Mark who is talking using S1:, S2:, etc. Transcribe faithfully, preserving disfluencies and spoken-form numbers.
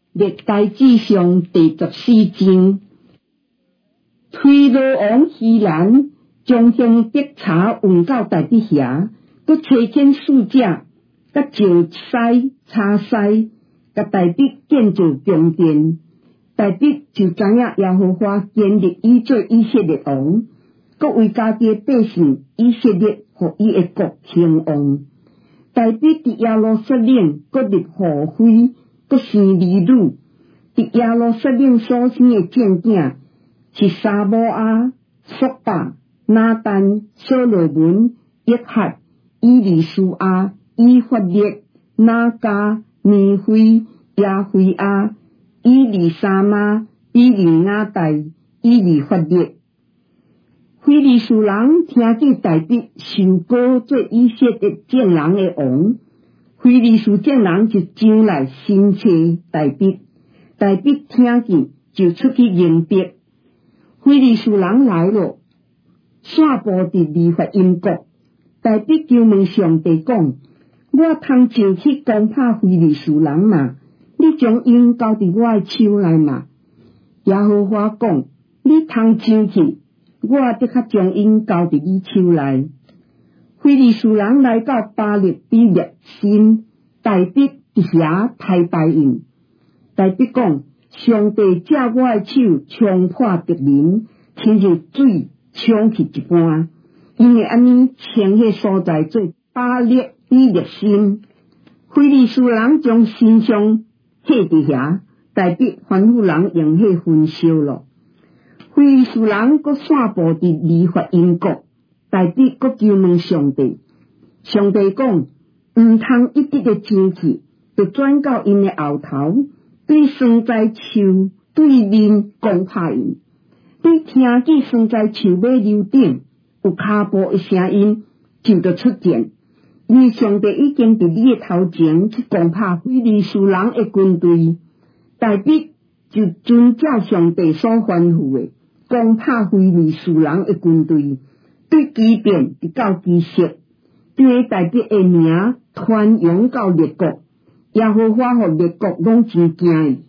S1: 历代志上第十四章，推罗王希兰将向督察运到大笔遐，佮差遣使者，甲就西查西，甲大笔建造宫殿。大笔就知影耶和华建立伊做以色列王，佮为家己百姓以色列和伊的国兴旺。大笔伫耶路撒冷佮立护妃，佮生儿女。伫耶路撒冷所生的战囝是沙摩亚、索巴、拿但、所罗门、约翰、以利书亚、以法列、拿加、尼菲、亚菲亚、以利沙玛、以利亚代、以利法列。非利士人听见大笔受膏做以色列战人的王，非利士战人就上来申请大笔。大笔听见就出去迎敌。非利士人来了，散布伫利法因国。大笔就问上帝讲：我通上去攻打非利士人嘛？你将因交伫我的手内嘛？耶和华讲：你通上去，我得较将因交伫你手内。非利士人来到巴力比略新，大笔伫遐太败因。大笔讲：上帝借我的手冲破敌人，亲像水冲去一般，因为安尼称迄所在做巴力比略新。非利士人将神像卸伫遐，大笔吩咐人用迄焚烧咯。非利士人搁散布伫利法因国，大笔搁求问上帝。上帝讲：毋通一直的争气，就转到因的后头，对酸栽树对面攻拍因。你听见酸栽树尾溜顶有骹步的声音，就着出战。因为上帝已经伫你的头前去攻拍非利士人的军队，大笔就遵照上帝所吩咐的，攻拍非利士人的军队，对基遍直到基色，对大笔的名传扬到列国，耶和华和列国拢真惊伊。